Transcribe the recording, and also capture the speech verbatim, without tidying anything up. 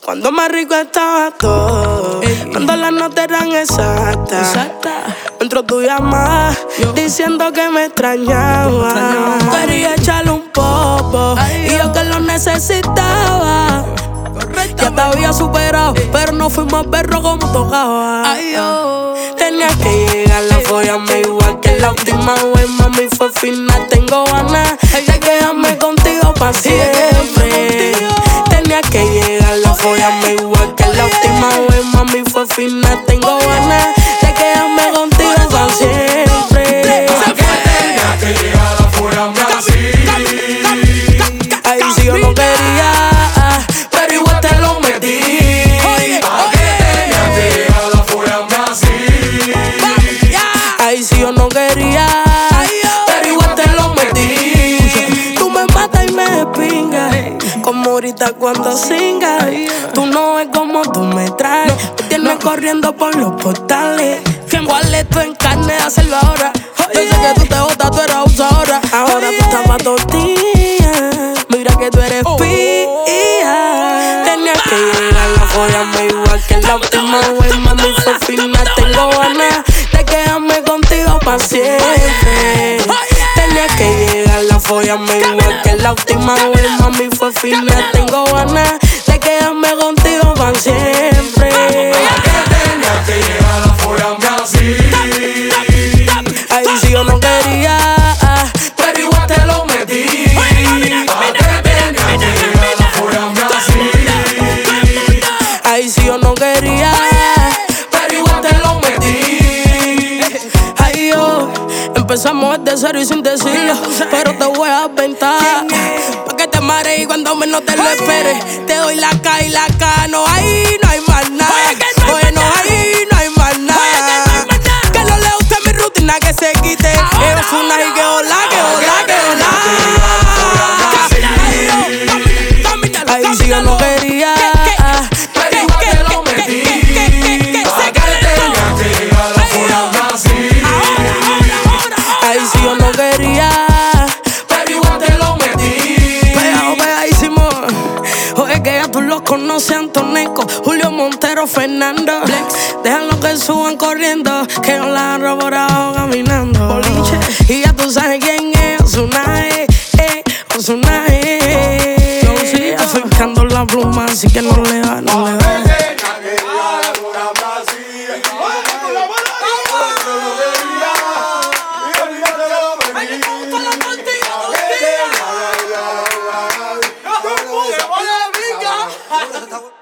Cuando más rico estaba todo, ey, cuando las notas eran exactas, exacta. Entró tu llamada diciendo que me extrañaba, extrañaba. Quería echarle un poco, ay, y yo que lo necesitaba. Ya te había superado, ey, pero no fuimos perros como tocaba. Ay, oh. Tenía que llegar la follame igual que la última vez, mami, fue final. Tengo ganas de quedarme contigo pa' siempre. Tenía que llegar la follame igual que la última vez, mami, fue final. Tengo ganas de quedarme contigo pa' siempre. Tenía que llegar la follame así. Ahí sí yo no quería, pero igual te lo metí. Ahí sí yo no quería, pero igual te lo metí. Tú me matas y me despingas, como ahorita cuando singas. Tú no ves como tú me traes, me tienes corriendo por los portales. ¿Cuál es tu encarne de hacerlo ahora? Yo sé que tú te botas, tú eres abusadora. Ahora tú estás más tortilla, mira que tú eres pía. Tenías que llegar la follame igual que la última vez, mami, fue final. Tengo ganas de quedarme contigo pa' siempre. Tenía que llegar la follame igual que la última vez, mami, fue final. Tengo ganas de quedarme contigo pa' siempre. Tenía que llegar la follame así. Ahí sí yo no quería, pero igual te lo metí. Tenía que llegar la follame así. Ahí sí yo no quería, pero igual te lo metí. Ay, yo, empezamos desde cero y sin decirlo, pero te voy a aventar pa' que te marees y cuando menos te lo esperes te doy la K y la K. No hay, no hay más nada. Oye, no hay, no hay más nada. Que no le guste mi rutina, que se quite. Es una y que hola, que hola, que hola. Ahí sí yo no quería, pero igual te lo metí. Tenía que llegar la follame así. ahí sí yo no quería, Pero igual te lo metí. pegado, pegadísimo. Oye, que ya tú los conoces, Antoneco, Julio Montero, Fernando Flex. Déjalo que suban corriendo, que yo la agarro por abajo caminando. Boliche. Y ya tú sabes quién es, Ozuna, eh, eh, Ozuna, eh. Acercando la pluma, así que no le va, no le va. Está